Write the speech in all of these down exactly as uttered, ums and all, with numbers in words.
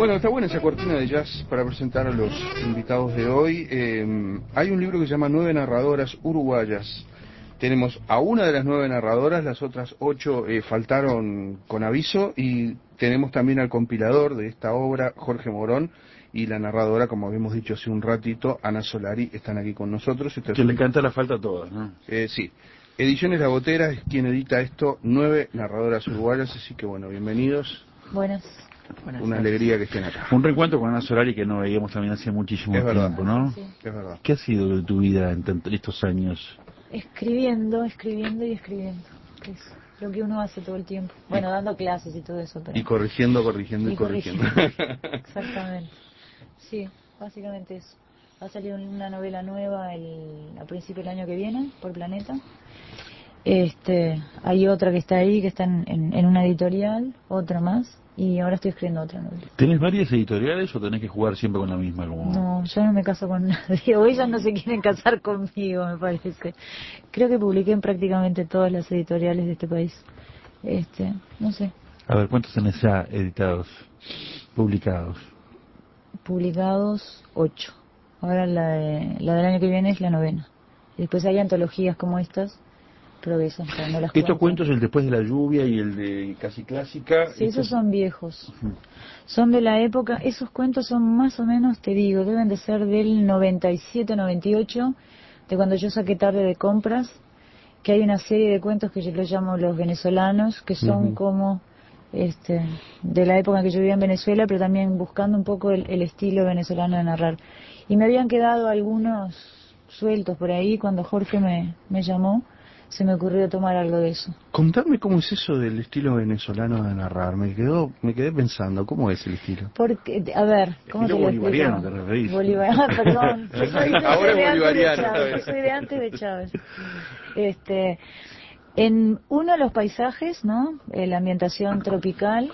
Bueno, está buena esa cortina de jazz para presentar a los invitados de hoy. Eh, hay un libro que se llama Nueve narradoras uruguayas. Tenemos a una de las nueve narradoras, las otras ocho eh, faltaron con aviso, y tenemos también al compilador de esta obra, Jorge Morón, y la narradora, como habíamos dicho hace un ratito, Ana Solari, están aquí con nosotros. Esta que es... le encanta la falta a todas, ¿no? Eh, sí. Ediciones La Gotera es quien edita esto, nueve narradoras uruguayas, así que bueno, bienvenidos. Buenas. Buenas Una tardes. alegría que estén acá. Un reencuentro con Ana Solari que no veíamos también hace muchísimo Es verdad. tiempo, ¿no? Sí, sí. Es verdad. ¿Qué ha sido de tu vida en tant- estos años? Escribiendo, escribiendo y escribiendo. Que es lo que uno hace todo el tiempo. Bueno, dando clases y todo eso. Pero... Y corrigiendo, corrigiendo y, y corrigiendo. corrigiendo. Exactamente. Sí, básicamente eso. Va a salir una novela nueva el, a principio del año que viene, por Planeta. Este, hay otra que está ahí, que está en, en, en una editorial, otra más, y ahora estoy escribiendo otra novela. ¿Tenés varias editoriales o tenés que jugar siempre con la misma? Como... No, yo no me caso con nadie, o ellas no se quieren casar conmigo, me parece. Creo que publiqué en prácticamente todas las editoriales de este país. Este, no sé. A ver, ¿cuántos tenés ya editados, publicados? Publicados, ocho. Ahora la, de, la del año que viene es la novena. Y después hay antologías como estas, pero que esas no las Estos cuento. cuentos, el Después de la lluvia y el de Casi Clásica... Sí, estos... esos son viejos. Uh-huh. Son de la época, esos cuentos son más o menos, te digo, deben de ser del noventa y siete, noventa y ocho, de cuando yo saqué Tarde de Compras, que hay una serie de cuentos que yo los llamo los venezolanos, que son uh-huh. como este de la época en que yo vivía en Venezuela, pero también buscando un poco el, el estilo venezolano de narrar. Y me habían quedado algunos sueltos por ahí cuando Jorge me, me llamó. Se me ocurrió tomar algo de eso. Contame cómo es eso del estilo venezolano de narrar. Me quedó, me quedé pensando, ¿cómo es el estilo? Porque, a ver, ¿cómo estilo te lo bolivariano, explico? te referís. Bolivariano, perdón. Yo soy, yo Ahora soy es bolivariano. De Chávez, yo soy de antes de Chávez. Este, en uno de los paisajes, ¿no? La ambientación tropical.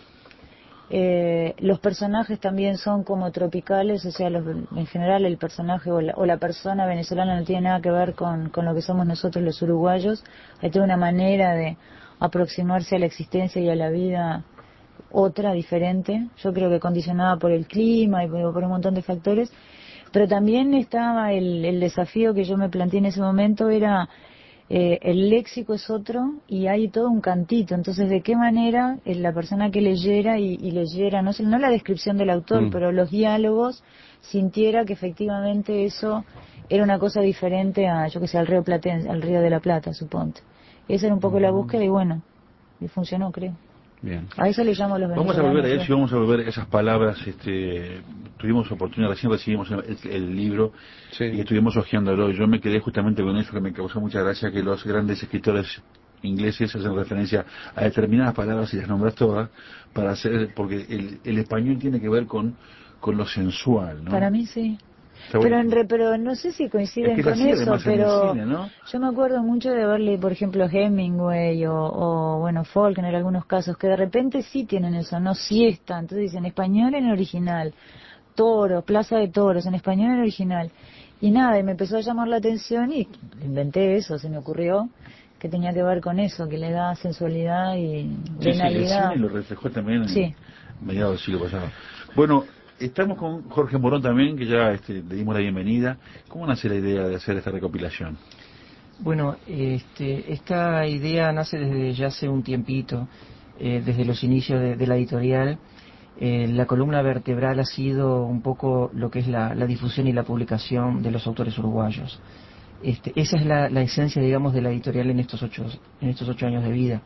Eh, los personajes también son como tropicales, o sea, los, en general el personaje o la, o la persona venezolana no tiene nada que ver con, con lo que somos nosotros los uruguayos. Hay toda una manera de aproximarse a la existencia y a la vida otra, diferente, yo creo que condicionada por el clima y por, por un montón de factores, pero también estaba el, el desafío que yo me planteé en ese momento, era Eh, el léxico es otro y hay todo un cantito, entonces de qué manera eh, la persona que leyera y, y leyera, no sé, no la descripción del autor, mm. pero los diálogos, sintiera que efectivamente eso era una cosa diferente a, yo que sé, al río Platense, al río de la Plata, suponte. Esa era un poco mm. la búsqueda y bueno, y funcionó, creo. Bien. A eso le llamo los venezolanos. Vamos a volver a eso y vamos a volver a esas palabras. Este, tuvimos oportunidad, recién recibimos el, el libro sí. y estuvimos hojeándolo. Yo me quedé justamente con eso que me causó mucha gracia, que los grandes escritores ingleses hacen referencia a determinadas palabras y las nombras todas para hacer, porque el, el español tiene que ver con, con lo sensual, ¿no? Para mí sí. Pero, en re, pero no sé si coinciden es que con eso, pero cine, ¿no? Yo me acuerdo mucho de verle, por ejemplo, Hemingway o, o, bueno, Faulkner en algunos casos, que de repente sí tienen eso, no siesta, entonces dicen español en original, Toro, Plaza de Toros, en español en original. Y nada, y me empezó a llamar la atención y inventé eso, se me ocurrió que tenía que ver con eso, que le da sensualidad y sí, venalidad. Sí, el cine lo reflejó también en sí. mediados del siglo pasado. Bueno, estamos con Jorge Morón también, que ya este, le dimos la bienvenida. ¿Cómo nace la idea de hacer esta recopilación? Bueno, este, esta idea nace desde ya hace un tiempito, eh, desde los inicios de, de la editorial. Eh, la columna vertebral ha sido un poco lo que es la, la difusión y la publicación de los autores uruguayos. Este, esa es la, la esencia, digamos, de la editorial en estos ocho, en estos ocho años de vida.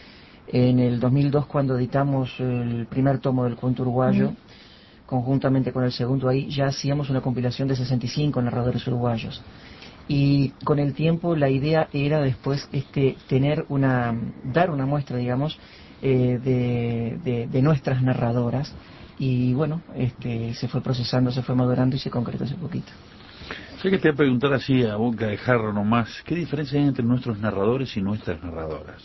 En el dos mil dos, cuando editamos el primer tomo del cuento uruguayo, uh-huh. conjuntamente con el segundo ahí, ya hacíamos una compilación de sesenta y cinco narradores uruguayos. Y con el tiempo la idea era después este tener una, dar una muestra, digamos, eh, de, de, de nuestras narradoras. Y bueno, este se fue procesando, se fue madurando y se concretó hace poquito. Sé que te voy a preguntar así a boca de jarro nomás, ¿qué diferencia hay entre nuestros narradores y nuestras narradoras?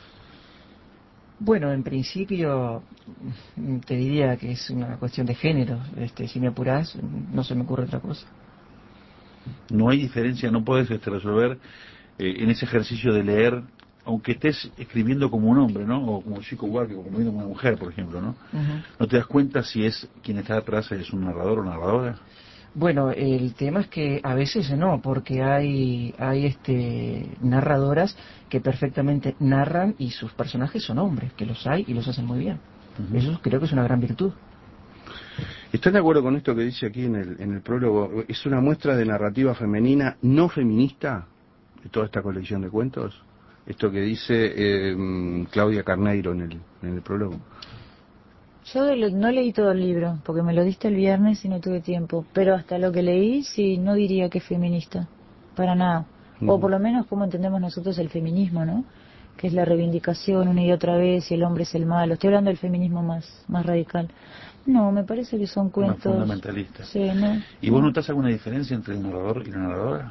Bueno, en principio te diría que es una cuestión de género. Este, si me apurás, no se me ocurre otra cosa. No hay diferencia, no puedes este, resolver eh, en ese ejercicio de leer aunque estés escribiendo como un hombre, ¿no? O como Chico Buarque, o como una mujer, por ejemplo, ¿no? Uh-huh. ¿No te das cuenta si es quien está atrás es un narrador o narradora? Bueno, el tema es que a veces no, porque hay hay este narradoras que perfectamente narran y sus personajes son hombres, que los hay y los hacen muy bien. Uh-huh. Eso creo que es una gran virtud. ¿Estás de acuerdo con esto que dice aquí en el, en el prólogo? ¿Es una muestra de narrativa femenina no feminista de toda esta colección de cuentos? Esto que dice eh, Claudia Carneiro en el, en el prólogo. Yo no leí todo el libro, porque me lo diste el viernes y no tuve tiempo, pero hasta lo que leí sí, no diría que es feminista, para nada. Uh-huh. O por lo menos como entendemos nosotros el feminismo, ¿no? Que es la reivindicación una y otra vez y el hombre es el malo. Estoy hablando del feminismo más, más radical. No, me parece que son cuentos... Más fundamentalistas. Sí, ¿no? ¿Y vos notas alguna diferencia entre el narrador y la narradora?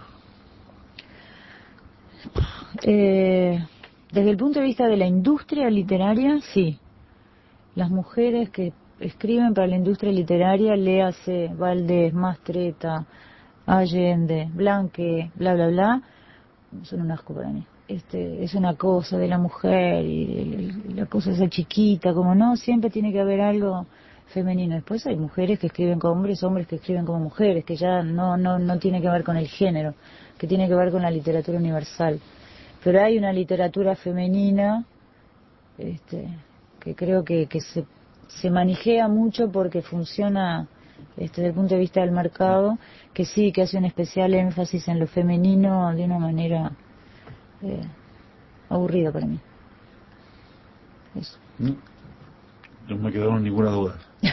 Eh, desde el punto de vista de la industria literaria, sí. Las mujeres que escriben para la industria literaria, léase Valdés, Mastretta, Allende, Blanque, bla, bla, bla, son un asco para mí. Este, es una cosa de la mujer y la cosa esa chiquita, como no, siempre tiene que haber algo femenino. Después hay mujeres que escriben como hombres, hombres que escriben como mujeres, que ya no, no, no tiene que ver con el género, que tiene que ver con la literatura universal. Pero hay una literatura femenina, este, que creo que, que se, se manijea mucho porque funciona este, desde el punto de vista del mercado, que sí, que hace un especial énfasis en lo femenino de una manera eh, aburrida para mí. Eso. No me quedaron ninguna duda.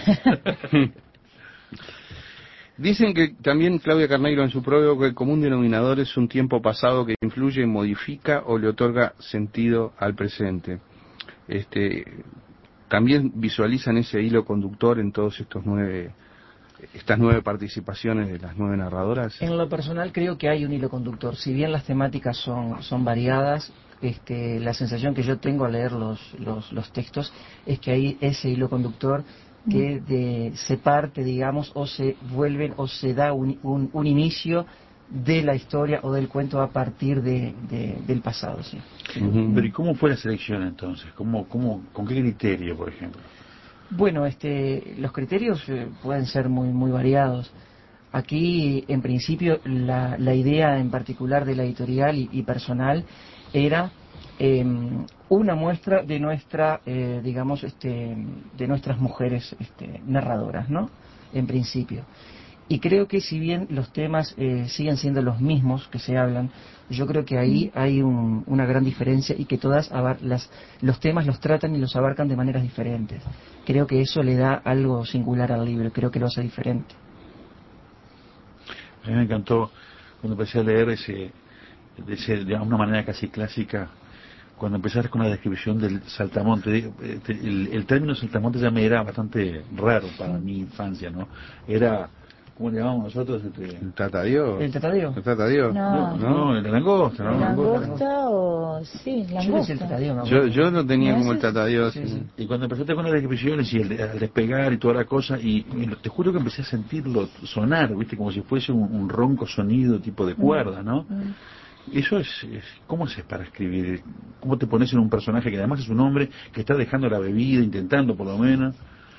Dicen que también Claudia Carneiro en su prólogo que el común denominador es un tiempo pasado que influye, modifica o le otorga sentido al presente. Este, también visualizan ese hilo conductor en todos estos nueve, estas nueve participaciones de las nueve narradoras. En lo personal creo que hay un hilo conductor. Si bien las temáticas son, son variadas, este, la sensación que yo tengo al leer los, los, los textos es que hay ese hilo conductor que de, se parte, digamos, o se vuelven o se da un, un, un inicio de la historia o del cuento a partir de, de, del pasado, sí. Uh-huh. Pero ¿y cómo fue la selección entonces? ¿Cómo, cómo, ¿Con qué criterio, por ejemplo? Bueno, este, los criterios eh, pueden ser muy, muy variados. Aquí, en principio, la, la idea en particular de la editorial y, y personal era eh, una muestra de nuestra, eh, digamos, este, de nuestras mujeres este, narradoras, ¿no? En principio. Y creo que si bien los temas eh, siguen siendo los mismos que se hablan, yo creo que ahí hay un, una gran diferencia y que todas abar- las, los temas los tratan y los abarcan de maneras diferentes. Creo que eso le da algo singular al libro, creo que lo hace diferente. A mí me encantó cuando empecé a leer ese, ese de una manera casi clásica, cuando empezaste con la descripción del saltamonte. El, el término saltamonte ya me era bastante raro para mi infancia, ¿no? Era... ¿Cómo le llamamos nosotros? Este... ¿El tatadío? ¿El tatadío? ¿El tatadío? No, no, no, el langosta, ¿no? ¿El langosta o...? Sí, langosta. El tatadío, no, yo, yo lo tenía ¿No como el es tatadío. Sí, sí. Y cuando empezaste con las descripciones y el, el despegar y toda la cosa, y, y te juro que empecé a sentirlo sonar, ¿viste? Como si fuese un, un ronco sonido tipo de cuerda, ¿no? Mm. Eso es, es, ¿cómo haces para escribir? ¿Cómo te pones en un personaje que además es un hombre que está dejando la bebida, intentando por lo menos?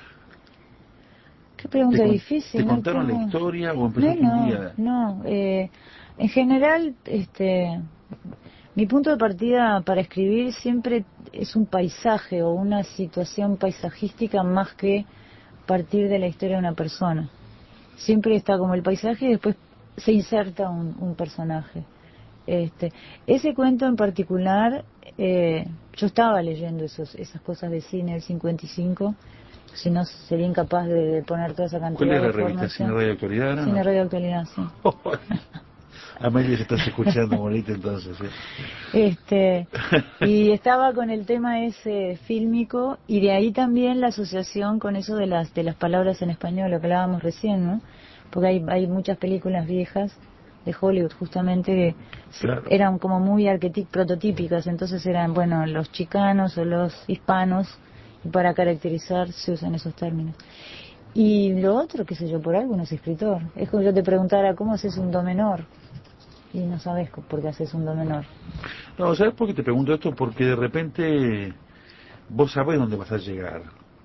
Qué pregunta ¿Te, difícil. ¿Te no contaron tengo... la historia o empezaste no, un día? No, eh, en general, este, mi punto de partida para escribir siempre es un paisaje o una situación paisajística más que partir de la historia de una persona. Siempre está como el paisaje y después se inserta un, un personaje. Este, ese cuento en particular, eh, yo estaba leyendo esos, esas cosas de cine del cincuenta y cinco, si no sería incapaz de, de poner toda esa cantidad de ¿Cuál es la revista? ¿Cine Radio Actualidad? Cine Radio Actualidad, sí. Amelia, se estás escuchando bonita entonces. ¿eh? Este, y estaba con el tema ese fílmico y de ahí también la asociación con eso de las de las palabras en español, lo que hablábamos recién, ¿no? Porque hay, hay muchas películas viejas de Hollywood justamente que claro. eran como muy arquetip- prototípicas, entonces eran, bueno, los chicanos o los hispanos, y para caracterizar se usan esos términos. Y lo otro, qué sé yo, por algo no es escritor. Es como yo te preguntara, ¿cómo haces un do menor? y no sabes por qué haces un do menor. No, ¿sabes por qué te pregunto esto? Porque de repente vos sabés dónde vas a llegar.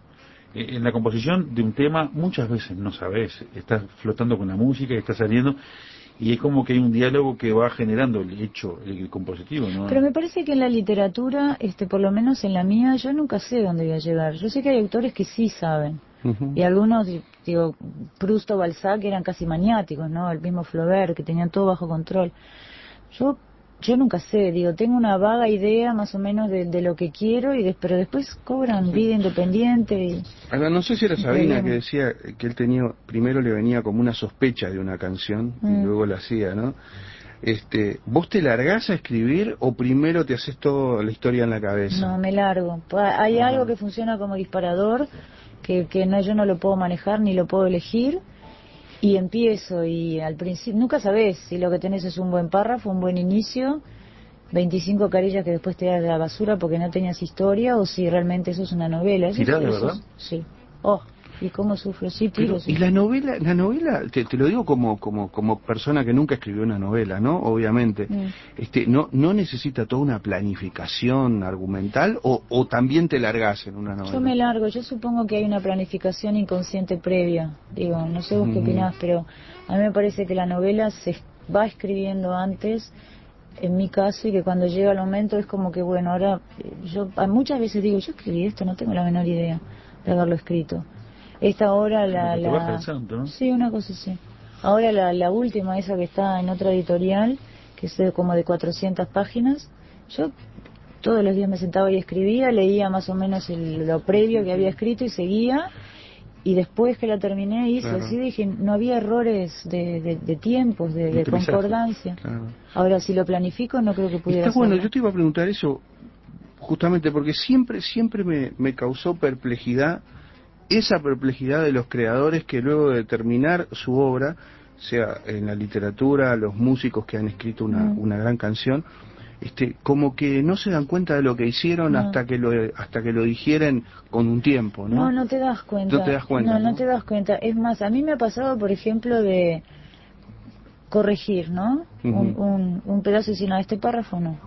En la composición de un tema muchas veces no sabés, estás flotando con la música y está saliendo, y es como que hay un diálogo que va generando el hecho, el compositivo, ¿no? Pero me parece que en la literatura, este, por lo menos en la mía, yo nunca sé dónde voy a llegar. Yo sé que hay autores que sí saben. Uh-huh. Y algunos, digo, Proust o Balzac eran casi maniáticos, ¿no? El mismo Flaubert, que tenían todo bajo control. Yo yo nunca sé, digo, tengo una vaga idea más o menos de, de lo que quiero, y de, pero después cobran sí. vida independiente. Y, Ahora, no sé si era Sabina que decía que él tenía, primero le venía como una sospecha de una canción mm. y luego la hacía, ¿no? Este, ¿vos te largás a escribir o primero te haces toda la historia en la cabeza? No, me largo. Hay ah. algo que funciona como disparador, que, que no, yo no lo puedo manejar ni lo puedo elegir, y empiezo, y al principio nunca sabés si lo que tenés es un buen párrafo, un buen inicio, veinticinco carillas que después te das de la basura porque no tenías historia, o si realmente eso es una novela. Eso ¿Tirás, es, de eso verdad? Es, sí. Oh, y cómo sufro, sí, tiro. Pero, Sí. Y la novela, la novela, te, te lo digo como como como persona que nunca escribió una novela, ¿no? Obviamente, mm. este, no no necesita toda una planificación argumental, o, o también te largás en una novela. Yo me largo, yo supongo que hay una planificación inconsciente previa, digo, no sé vos mm. qué opinás, pero a mí me parece que la novela se va escribiendo antes, en mi caso, y que cuando llega el momento es como que, bueno, ahora, yo muchas veces digo, yo escribí esto, no tengo la menor idea de haberlo escrito. Esta hora la... Te la... vas pensando, ¿no? Sí, una cosa así. Ahora la, la última, esa que está en otra editorial, que es de, como de cuatrocientas páginas, yo todos los días me sentaba y escribía, leía más o menos el, lo previo que había escrito y seguía, y después que la terminé hice claro. así, dije, no había errores de, de, de tiempos, de, de concordancia. Claro. Ahora, si lo planifico, no creo que pudiera Está bueno, hacerlo. yo te iba a preguntar eso, justamente porque siempre, siempre me, me causó perplejidad, esa perplejidad de los creadores que luego de terminar su obra, sea en la literatura, los músicos que han escrito una, mm. una gran canción, este, como que no se dan cuenta de lo que hicieron no. hasta que lo hasta que lo digieren con un tiempo, ¿no? No, no te das cuenta. No te das cuenta. No, no, no te das cuenta. Es más, a mí me ha pasado, por ejemplo, de corregir, ¿no? Uh-huh. un, un, un pedazo y decir, no, este párrafo no.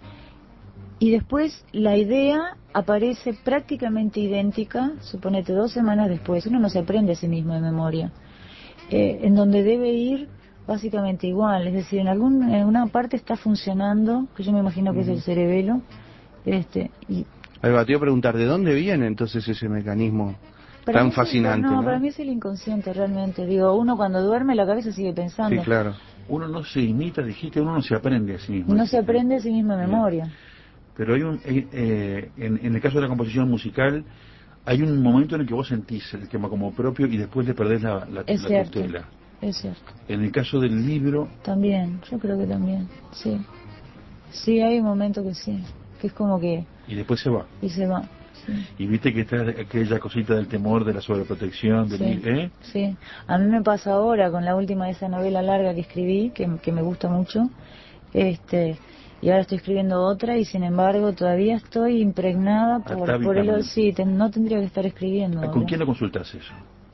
Y después la idea aparece prácticamente idéntica, suponete dos semanas después, uno no se aprende a sí mismo de memoria, eh, en donde debe ir básicamente igual, es decir, en algún en una parte está funcionando, que yo me imagino que uh-huh. es el cerebelo, este, y... Ahí va, te iba a preguntar, ¿de dónde viene entonces ese mecanismo para tan fascinante? No, no, para mí es el inconsciente realmente, digo, uno cuando duerme la cabeza sigue pensando. Sí, claro. Uno no se imita, dijiste, uno no se aprende a sí mismo. No se aprende a sí mismo de memoria. Pero hay un, eh, eh, en, en el caso de la composición musical, hay un momento en el que vos sentís el tema como propio y después le perdés la, la, es la cierto, tutela. Es cierto. En el caso del libro... También, yo creo que también, sí. Sí, hay un momento que sí, que es como que... Y después se va. Y se va, sí. Y viste que está aquella cosita del temor, de la sobreprotección, del, sí, ¿eh? Sí, a mí me pasa ahora con la última de esa novela larga que escribí, que, que me gusta mucho, este... y ahora estoy escribiendo otra y sin embargo todavía estoy impregnada por, por el... Sí, te, no tendría que estar escribiendo. ¿Con ahora. quién lo consultas eso?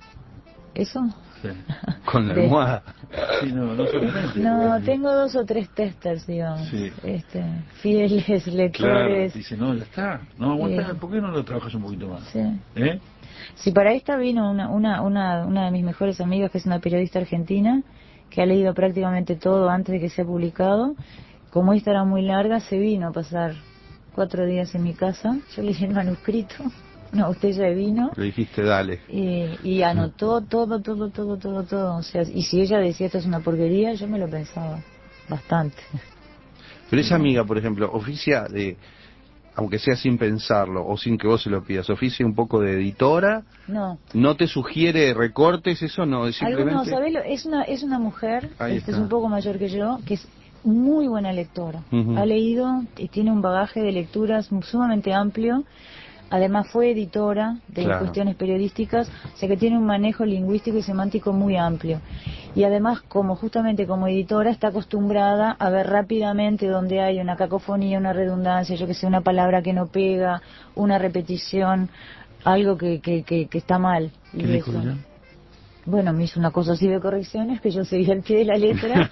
¿Eso? Sí. Con la almohada. Sí, no, no, no tengo dos o tres testers, digamos, sí. este, fieles lectores. Claro, dice, no, ya está, no aguanta, sí. ¿Por qué no lo trabajas un poquito más? Sí. ¿Eh? Sí, para esta vino una, una, una, una de mis mejores amigas, que es una periodista argentina, que ha leído prácticamente todo antes de que sea publicado. Como esta era muy larga, se vino a pasar cuatro días en mi casa. Yo leí el manuscrito, una botella de vino. Le dijiste, dale. Y, y anotó todo, todo, todo, todo, todo. O sea, y si ella decía esto es una porquería, yo me lo pensaba bastante. Pero esa amiga, por ejemplo, oficia de, aunque sea sin pensarlo o sin que vos se lo pidas, oficia un poco de editora. No. ¿No te sugiere recortes? Eso no, es simplemente... Algunos, ¿sabés? Es una, es una mujer, Ahí este, está. es un poco mayor que yo, que es muy buena lectora. Uh-huh. Ha leído y tiene un bagaje de lecturas sumamente amplio. Además fue editora de claro. cuestiones periodísticas, o sea que tiene un manejo lingüístico y semántico muy amplio. Y además, como justamente como editora, está acostumbrada a ver rápidamente donde hay una cacofonía, una redundancia, yo que sé, una palabra que no pega, una repetición, algo que, que, que, que está mal. ¿Qué dijo ella? Bueno, me hizo una cosa así de correcciones que yo seguí al pie de la letra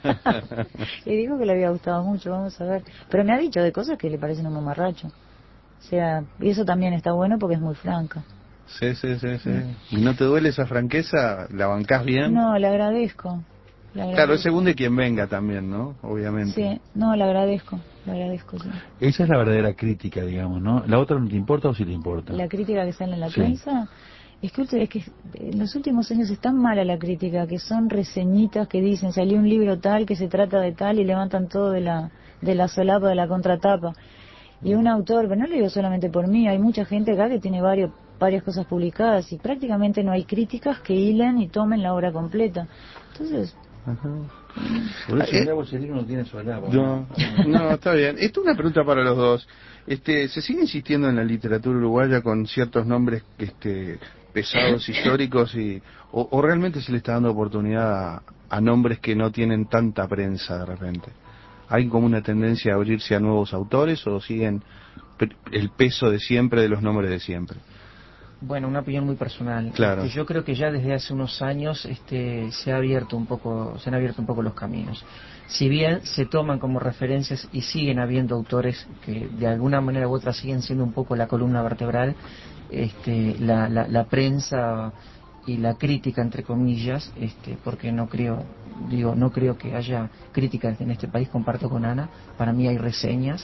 y dijo que le había gustado mucho, vamos a ver. Pero me ha dicho de cosas que le parecen un mamarracho. O sea, y eso también está bueno porque es muy franca. Sí, sí, sí, sí. ¿Y no te duele esa franqueza? ¿La bancás bien? No, le agradezco. Le agradezco. Claro, es según de quien venga también, ¿no? Obviamente. Sí, no, le agradezco, le agradezco, sí. Esa es la verdadera crítica, digamos, ¿no? ¿La otra no te importa o sí te importa? La crítica que sale en la Sí. prensa, es que, es que en los últimos años es tan mala la crítica, que son reseñitas que dicen, salió un libro tal, que se trata de tal, y levantan todo de la, de la solapa, de la contratapa. Y un autor, pero no lo digo solamente por mí, hay mucha gente acá que tiene varios, varias cosas publicadas y prácticamente no hay críticas que hilen y tomen la obra completa. Entonces... Ajá. Por eso Eh, el agua sereno no tiene solapa. No, no, está bien. Esto es una pregunta para los dos. Este, ¿se sigue insistiendo en la literatura uruguaya con ciertos nombres este, pesados históricos y o, o realmente se le está dando oportunidad a, a nombres que no tienen tanta prensa de repente? ¿Hay como una tendencia a abrirse a nuevos autores o siguen pe- el peso de siempre de los nombres de siempre? Bueno, una opinión muy personal. Claro. Este, yo creo que ya desde hace unos años este, se ha abierto un poco, se han abierto un poco los caminos. Si bien se toman como referencias y siguen habiendo autores que de alguna manera u otra siguen siendo un poco la columna vertebral, este, la, la, la prensa y la crítica entre comillas, este, porque no creo, digo, no creo que haya críticas en este país. Comparto con Ana, para mí hay reseñas,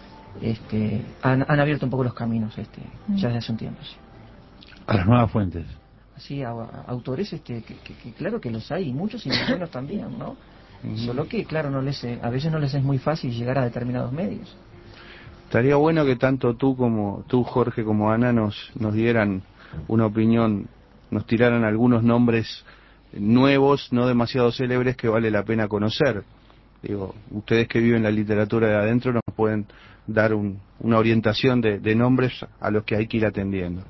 este, han, han abierto un poco los caminos, este, ya desde hace un tiempo. Sí. A las nuevas fuentes. Sí, a, a autores este, que, que, que claro que los hay, y muchos y muy buenos también, ¿no? Uh-huh. Solo que, claro, no les, a veces no les es muy fácil llegar a determinados medios. Estaría bueno que tanto tú como tú, Jorge, como Ana nos, nos dieran una opinión, nos tiraran algunos nombres nuevos, no demasiado célebres, que vale la pena conocer. Digo, ustedes que viven la literatura de adentro nos pueden dar un, una orientación de, de nombres a los que hay que ir atendiendo.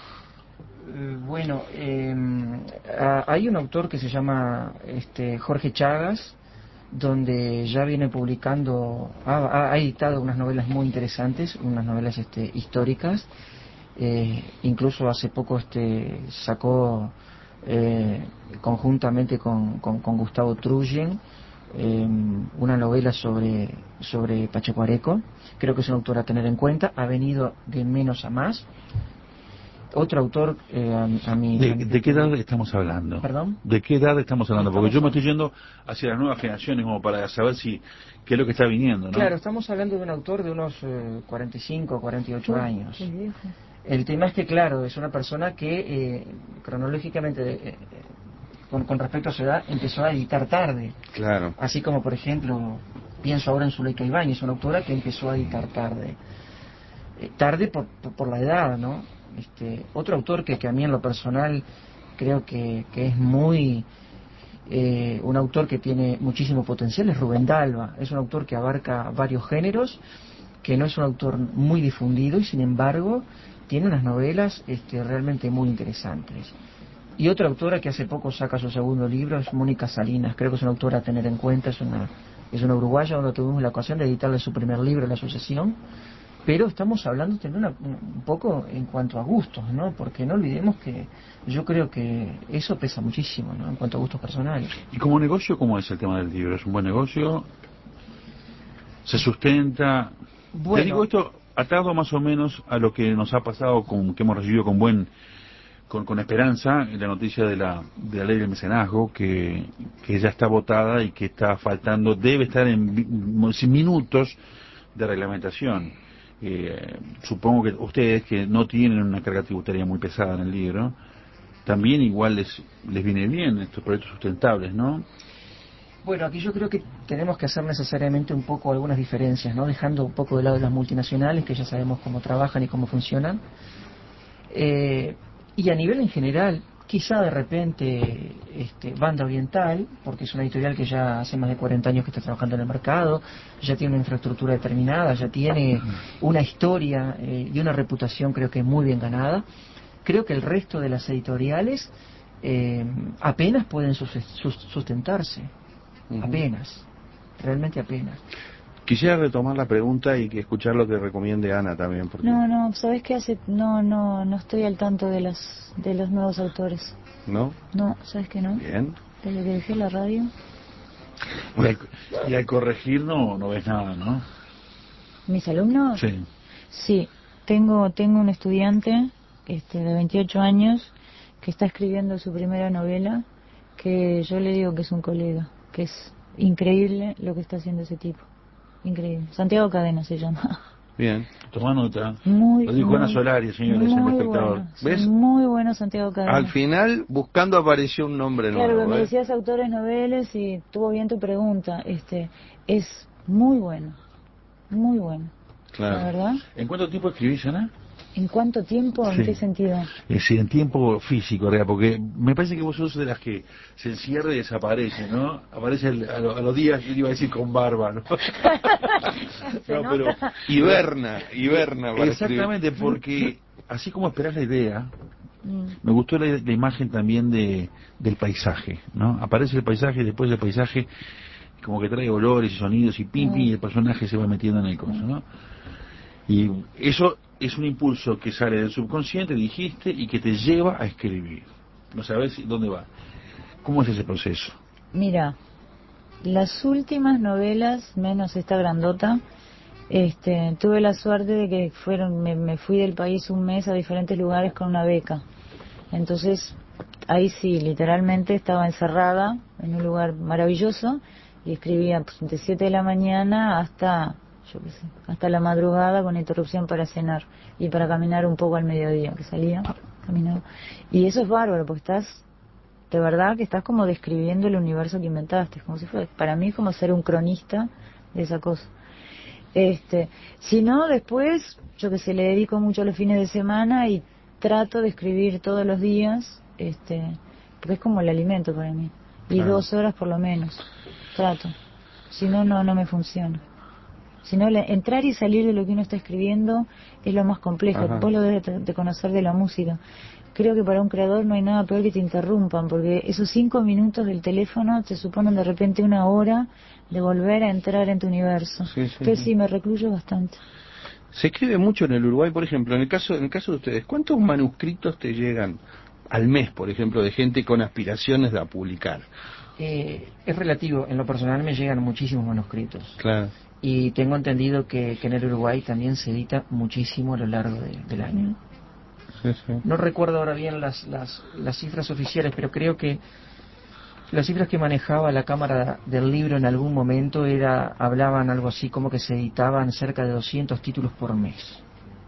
Bueno, eh, hay un autor que se llama este, Jorge Chagas, donde ya viene publicando, ha, ha editado unas novelas muy interesantes, unas novelas este, históricas, eh, incluso hace poco este, sacó eh, conjuntamente con, con, con Gustavo Truyen eh, una novela sobre, sobre Pacheco Areco. Creo que es un autor a tener en cuenta, ha venido de menos a más. Otro autor eh, a, a mi... ¿De, a mi ¿De qué edad estamos hablando? ¿Perdón? ¿De qué edad estamos hablando? Estamos Porque yo me estoy yendo hacia las nuevas generaciones como para saber si qué es lo que está viniendo, ¿no? Claro, estamos hablando de un autor de unos eh, cuarenta y cinco, cuarenta y ocho Uy, años. qué viejo. El tema es que, claro, es una persona que eh, cronológicamente, eh, con, con respecto a su edad, empezó a editar tarde. Claro. Así como, por ejemplo, pienso ahora en Zuleika Ibáñez, una autora que empezó a editar tarde. Eh, tarde por, por, por la edad, ¿no? Este, otro autor que, que a mí en lo personal creo que, que es muy eh, un autor que tiene muchísimo potencial es Rubén Dalva. Es un autor que abarca varios géneros, que no es un autor muy difundido y sin embargo tiene unas novelas este, realmente muy interesantes. Y otra autora que hace poco saca su segundo libro es Mónica Salinas. Creo que es una autora a tener en cuenta, es una, es una uruguaya donde tuvimos la ocasión de editarle su primer libro, La Sucesión. Pero estamos hablando también una, un poco en cuanto a gustos, ¿no? Porque no olvidemos que yo creo que eso pesa muchísimo, ¿no? En cuanto a gustos personales. ¿Y como negocio cómo es el tema del libro? ¿Es un buen negocio? ¿Se sustenta? Bueno, te digo esto atado más o menos a lo que nos ha pasado, con que hemos recibido con buen con, con esperanza la noticia de la de la ley del mecenazgo, que, que ya está votada y que está faltando, debe estar en, en minutos de reglamentación. Eh, supongo que ustedes, que no tienen una carga tributaria muy pesada en el libro, también igual les, les viene bien estos proyectos sustentables, ¿no? Bueno, aquí yo creo que tenemos que hacer necesariamente un poco algunas diferencias, ¿no? Dejando un poco de lado las multinacionales, que ya sabemos cómo trabajan y cómo funcionan. Eh, y a nivel en general, quizá de repente este, Banda Oriental, porque es una editorial que ya hace más de cuarenta años que está trabajando en el mercado, ya tiene una infraestructura determinada, ya tiene una historia eh, y una reputación creo que muy bien ganada. Creo que el resto de las editoriales eh, apenas pueden sustentarse, uh-huh. apenas, realmente apenas. Quisiera retomar la pregunta y que escuchar lo que recomiende Ana también. Porque... No, no, ¿sabes qué hace? No, no, no estoy al tanto de las de los nuevos autores. ¿No? No, ¿sabes que no? Bien. Desde que dejé la radio. Y al, y al corregir no, no ves nada, ¿no? ¿Mis alumnos? Sí. Sí, tengo, tengo un estudiante este, de veintiocho años que está escribiendo su primera novela, que yo le digo que es un colega, que es increíble lo que está haciendo ese tipo. Increíble. Santiago Cadena se llama. Bien. Toma nota. Muy, Lo dijo muy, Ana Solari, señores, el muy espectador. bueno, sí, ¿Ves? muy bueno Santiago Cadena. Al final, buscando apareció un nombre Claro, nuevo. me ¿eh? decías autores noveles y estuvo bien tu pregunta. Este, es muy bueno, muy bueno. Claro. La verdad. ¿En cuánto tiempo escribís, Ana? ¿En cuánto tiempo? ¿En Sí. qué sentido? Es decir, en tiempo físico, ¿verdad? Porque me parece que vos sos de las que se encierra y desaparece, ¿no? Aparece el- a, lo- a los días, yo iba a decir con barba, ¿no? Se No, pero nota. Hiberna, hiberna para exactamente, porque así como esperás la idea, Mm. me gustó la, la imagen también de, del paisaje, ¿no? Aparece el paisaje y después del paisaje como que trae olores y sonidos y pim, pim, y el personaje se va metiendo en el coso, ¿no? Y eso es un impulso que sale del subconsciente, dijiste, y que te lleva a escribir. No sabes dónde va. ¿Cómo es ese proceso? Mira, las últimas novelas, menos esta grandota, este, tuve la suerte de que fueron, me, me fui del país un mes a diferentes lugares con una beca. Entonces, ahí sí, literalmente estaba encerrada en un lugar maravilloso y escribía pues, de siete de la mañana hasta, yo qué sé, hasta la madrugada con interrupción para cenar y para caminar un poco al mediodía, que salía, caminaba. Y eso es bárbaro, porque estás, de verdad que estás como describiendo el universo que inventaste, como si fuera, para mí es como ser un cronista de esa cosa. Este, si no, después, yo que sé, le dedico mucho a los fines de semana y trato de escribir todos los días, este, porque es como el alimento para mí, y Claro. dos horas por lo menos, trato, si no, no, no me funciona. Si no, le- entrar y salir de lo que uno está escribiendo es lo más complejo. Ajá. Vos lo debes de de conocer de la música. Creo que para un creador no hay nada peor que te interrumpan, porque esos cinco minutos del teléfono te suponen de repente una hora de volver a entrar en tu universo. Sí, sí, Entonces sí. sí, me recluyo bastante. Se escribe mucho en el Uruguay, por ejemplo, en el caso en el caso de ustedes, ¿cuántos manuscritos te llegan al mes, por ejemplo, de gente con aspiraciones de a publicar? Eh, es relativo. En lo personal me llegan muchísimos manuscritos. Claro. Y tengo entendido que, que en el Uruguay también se edita muchísimo a lo largo de- del año. Sí, sí. No recuerdo ahora bien las, las, las cifras oficiales, pero creo que las cifras que manejaba la Cámara del Libro en algún momento era hablaban algo así como que se editaban cerca de doscientos títulos por mes.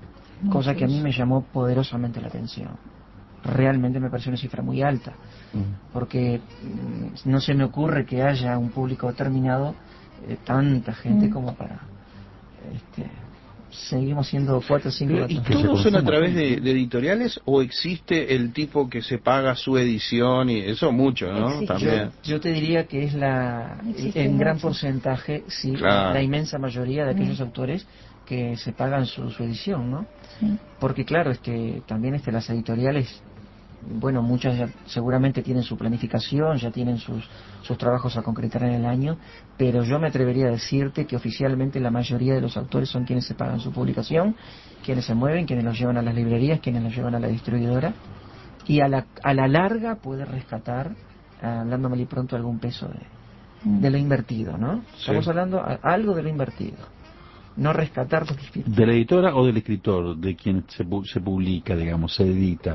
Cosa que a mí me llamó poderosamente la atención. Realmente me pareció una cifra muy alta, Mm. porque mm, no se me ocurre que haya un público determinado, eh, tanta gente Mm. como para... Este, seguimos siendo cuatro o cinco Pero, ¿y gatos. Que se todos son a consuma través tanto, de, ¿no? de editoriales o existe el tipo que se paga su edición y eso mucho, ¿no? Existe. También. Yo, yo te diría que es la, Existe en gran mucho. porcentaje, sí, Claro. la, la inmensa mayoría de aquellos Mm. autores que se pagan su, su edición, ¿no? Sí. Porque claro, este, también este, las editoriales, bueno, muchas ya seguramente tienen su planificación, ya tienen sus, sus trabajos a concretar en el año, pero yo me atrevería a decirte que oficialmente la mayoría de los autores son quienes se pagan su publicación, quienes se mueven, quienes los llevan a las librerías, quienes los llevan a la distribuidora, y a la, a la larga puede rescatar, hablando mal y pronto, algún peso de, Mm. de lo invertido, ¿no? Estamos Sí. hablando a- algo de lo invertido, no rescatar lo que ¿De la editora o del escritor? De quien se, pu- se publica, digamos, se edita.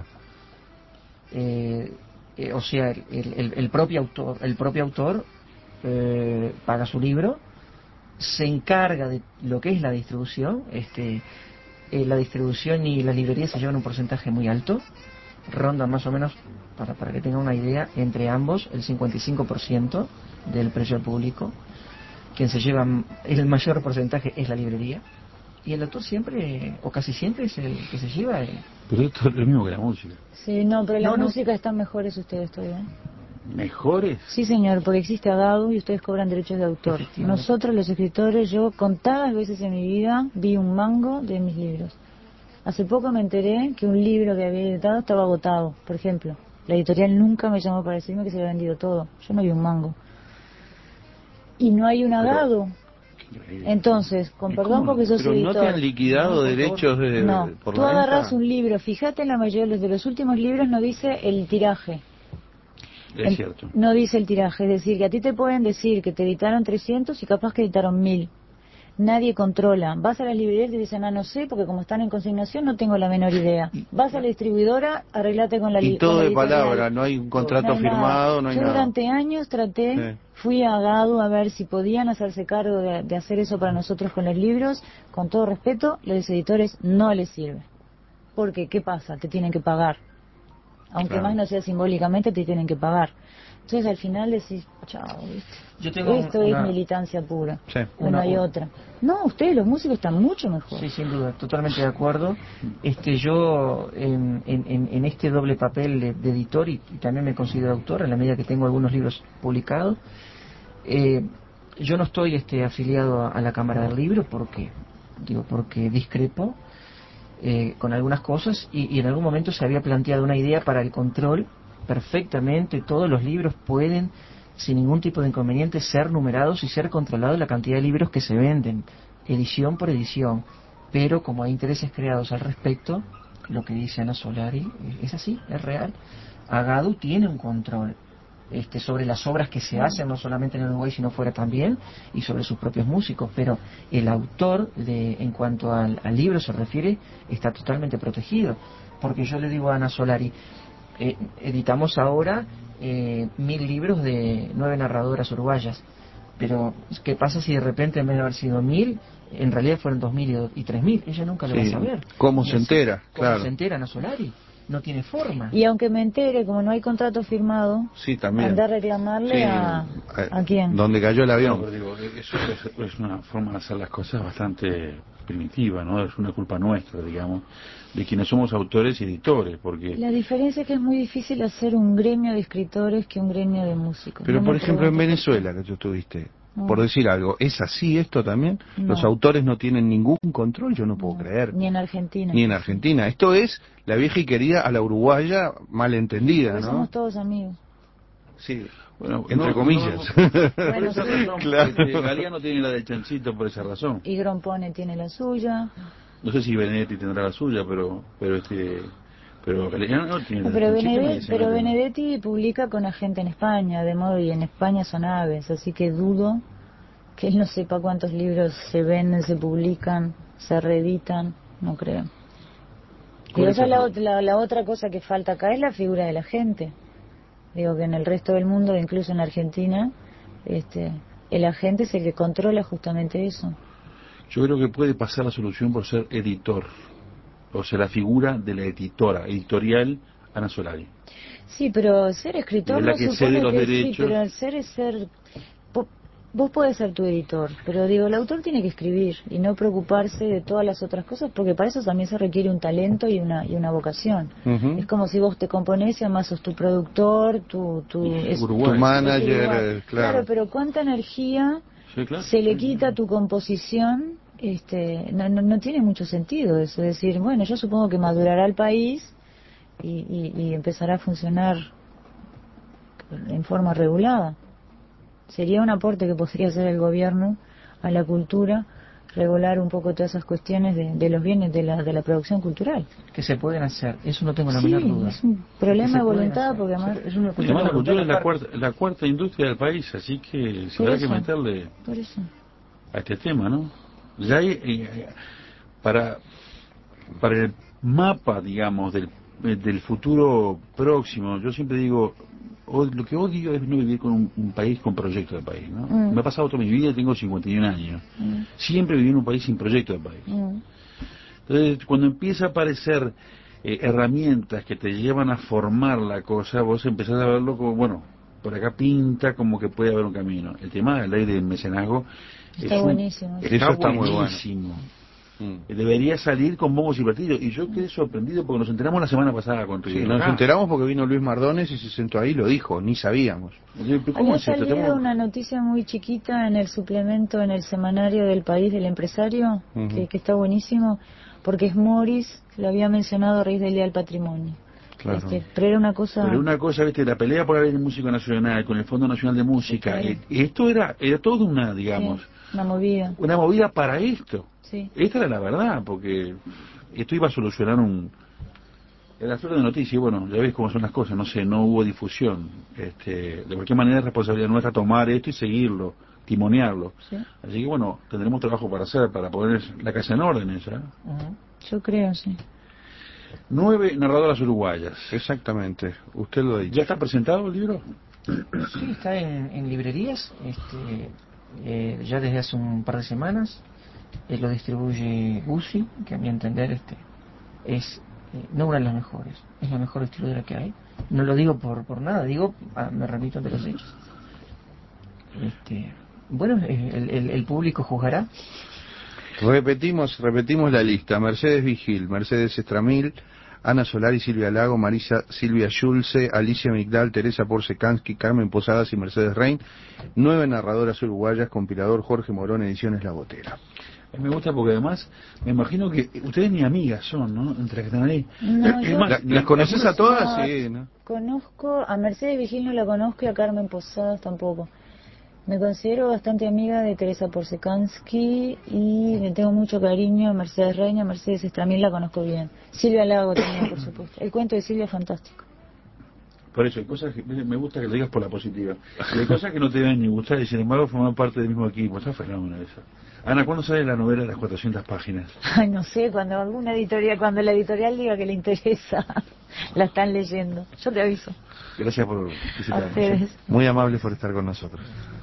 eh, eh, o sea, el, el- el propio autor, el propio autor eh, paga su libro, se encarga de lo que es la distribución, este, eh, la distribución y las librerías se llevan un porcentaje muy alto, rondan más o menos, para, para que tengan una idea, entre ambos el cincuenta y cinco por ciento del precio al público. Quien se lleva m- el mayor porcentaje es la librería, y el autor siempre, o casi siempre, es el que se lleva el, Pero esto es lo mismo que la música. Sí, no, pero la No, no. música están mejores ustedes todavía. ¿Mejores? Sí, señor, porque existe Agado y ustedes cobran derechos de autor. Efectivamente. Nosotros, los escritores, yo contadas veces en mi vida vi un mango de mis libros. Hace poco me enteré que un libro que había editado estaba agotado, por ejemplo. La editorial nunca me llamó para decirme que se había vendido todo. Yo no vi un mango. Y no hay un Agado. Entonces, con ¿Y perdón cómo no? porque sos Pero no te editor. han liquidado No, por derechos de, No, por tú la agarras venta. un libro, fíjate en la mayoría de los, de los últimos libros no dice el tiraje, Es el, cierto. No dice el tiraje, es decir, que a ti te pueden decir que te editaron trescientos y capaz que editaron mil. Nadie controla. Vas a las librerías y te dicen, ah, no sé, porque como están en consignación no tengo la menor idea. Vas a la distribuidora, arreglate con la librería. Y todo de editorial. palabra, no hay un contrato no hay firmado, nada. no hay Yo nada. durante años traté, sí. fui a Gadu a ver si podían hacerse cargo de, de hacer eso para nosotros con los libros. Con todo respeto, los editores no les sirve. Porque, ¿qué pasa? Te tienen que pagar. Aunque claro. más no sea simbólicamente, te tienen que pagar. Entonces al final decís, chao, Yo tengo esto una... es militancia pura, sí. no una, hay otra. No, ustedes los músicos están mucho mejor. Sí, sin duda, totalmente de acuerdo. Este, yo en, en, en este doble papel de, de editor y, y también me considero autor, en la medida que tengo algunos libros publicados, eh, yo no estoy este, afiliado a, a la Cámara del Libro porque, digo, porque discrepo eh, con algunas cosas y, y en algún momento se había planteado una idea para el control. Perfectamente, todos los libros pueden, sin ningún tipo de inconveniente, ser numerados y ser controlado la cantidad de libros que se venden, edición por edición. Pero como hay intereses creados al respecto, lo que dice Ana Solari es así, es real. Gadu tiene un control este, sobre las obras que se hacen, no solamente en Uruguay, sino fuera también, y sobre sus propios músicos. Pero el autor, de, en cuanto al, al libro se refiere, está totalmente protegido. Porque yo le digo a Ana Solari, Eh, editamos ahora eh, mil libros de nueve narradoras uruguayas, pero ¿qué pasa si de repente en vez de haber sido mil, en realidad fueron dos mil y tres mil? Ella nunca lo sí. va a saber. ¿Cómo y se así, entera? ¿Cómo claro. se entera Ana Solari? No tiene forma. Y aunque me entere, como no hay contrato firmado, sí, también. andar a reclamarle sí. a, a quién. Donde cayó el avión. No, digo, eso es, es una forma de hacer las cosas bastante primitiva, ¿no? Es una culpa nuestra, digamos, de quienes somos autores y editores, porque... La diferencia es que es muy difícil hacer un gremio de escritores que un gremio de músicos. Pero, no por ejemplo, en Venezuela, que tú estuviste, no. por decir algo, ¿es así esto también? No. ¿Los autores no tienen ningún control? Yo no puedo no. creer. Ni en Argentina. Ni en Argentina. Esto es la vieja y querida a la uruguaya malentendida, Porque ¿no? somos todos amigos. Sí. Bueno, entre no, comillas. No, no, bueno, por esa sí. razón, claro. Galeano tiene la del chanchito por esa razón. Y Grompone tiene la suya. No sé si Benedetti tendrá la suya, pero pero este pero Galeano no tiene no, la pero del chanchito. Benedetti, pero Benedetti publica con agente en España, de modo y en España son aves, así que dudo que él no sepa cuántos libros se venden, se publican, se reeditan, no creo. Y esa la, la, la otra cosa que falta acá es la figura de la gente. Digo que en el resto del mundo, incluso en Argentina, este, el agente es el que controla justamente eso. Yo creo que puede pasar la solución por ser editor, o sea, la figura de la editora, editorial Ana Solari. Sí, pero ser escritor es la no que supone cede los que derechos. Sí, pero el ser es ser... Vos podés ser tu editor, pero digo, el autor tiene que escribir y no preocuparse de todas las otras cosas, porque para eso también se requiere un talento y una y una vocación. Uh-huh. Es como si vos te componés y además sos tu productor, tu tu, es, tu manager, claro. Claro, pero cuánta energía sí, claro. se le quita a tu composición, este, no, no, no tiene mucho sentido eso. Es decir, bueno, yo supongo que madurará el país y, y, y empezará a funcionar en forma regulada. Sería un aporte que podría hacer el gobierno a la cultura, regular un poco todas esas cuestiones de, de los bienes de la, de la producción cultural. Que se pueden hacer, eso no tengo la sí, menor duda. Es un problema de voluntad, porque además... Es una además la cultura es la cuarta, la cuarta industria del país, así que se habrá que meterle por eso. a este tema, ¿no? Ya hay, eh, para, para el mapa, digamos, del, del futuro próximo, yo siempre digo... lo que odio es no vivir con un, un país con proyecto de país, ¿no? Mm. Me ha pasado toda mi vida, tengo cincuenta y un años. Mm. Siempre viví en un país sin proyecto de país. Mm. Entonces, cuando empieza a aparecer eh, herramientas que te llevan a formar la cosa, vos empezás a verlo como, bueno, por acá pinta como que puede haber un camino. El tema de la ley del mecenazgo está es buenísimo. Un, está, Eso está buenísimo. Muy bueno. Mm. Debería salir con bombos y platillos. Y yo quedé sorprendido porque nos enteramos la semana pasada con tu sí, nos enteramos porque vino Luis Mardones y se sentó ahí y lo dijo, ni sabíamos. ¿Cómo había salido ¿Tratamos? Una noticia muy chiquita en el suplemento, en el semanario del País del Empresario, uh-huh. que, que está buenísimo, porque es Morris, lo había mencionado a raíz del Día del Patrimonio. Claro. Este, pero era una cosa... Pero una cosa, viste, la pelea por la ley de música nacional con el Fondo Nacional de Música, sí, claro. esto era era todo una, digamos... Sí, una movida. Una movida para esto. Sí. Esta era la verdad, porque esto iba a solucionar un En la flor de noticias, bueno, ya ves cómo son las cosas, no sé, no hubo difusión. Este, de cualquier manera es responsabilidad nuestra tomar esto y seguirlo, timonearlo. ¿Sí? Así que bueno, tendremos trabajo para hacer, para poner la casa en orden esa. Uh-huh. Yo creo, sí. Nueve narradoras uruguayas. Exactamente, usted lo ha dicho. ¿Ya está presentado el libro? Sí, está en, en librerías, este, eh, ya desde hace un par de semanas. Eh, lo distribuye Uzi, que a mi entender este es eh, no una de las mejores, es la mejor distribuidora que hay. No lo digo por por nada, digo, ah, me remito ante los hechos. Este, bueno, eh, el, el, el público juzgará. Repetimos, repetimos la lista: Mercedes Vigil, Mercedes Estramil, Ana Solari, Silvia Lago, Marisa Silvia Schulze, Alicia Migdal, Teresa Porsekansky, Carmen Posadas y Mercedes Rein. Nueve narradoras uruguayas, compilador Jorge Morón, Ediciones La Botera. Me gusta porque además me imagino que ustedes ni amigas son, ¿no? Entre que están ahí. No, yo, más, ¿La, ¿Las conoces a todas? No, sí, ¿no? Conozco a Mercedes Vigil, no la conozco, y a Carmen Posadas tampoco. Me considero bastante amiga de Teresa Porsekansky y le tengo mucho cariño a Mercedes Reina. Mercedes Estramil la conozco bien. Silvia Lago también, por supuesto. El cuento de Silvia es fantástico. Por eso, hay cosas que me gusta que lo digas por la positiva. Y hay cosas que no te deben ni gustar y sin embargo forman parte del mismo equipo. Está fenómeno eso. Ana, ¿cuándo sale la novela de las cuatrocientas páginas? Ay, no sé, cuando alguna editorial, cuando la editorial diga que le interesa, la están leyendo. Yo te aviso. Gracias por visitarnos. A ustedes. Muy amables por estar con nosotros.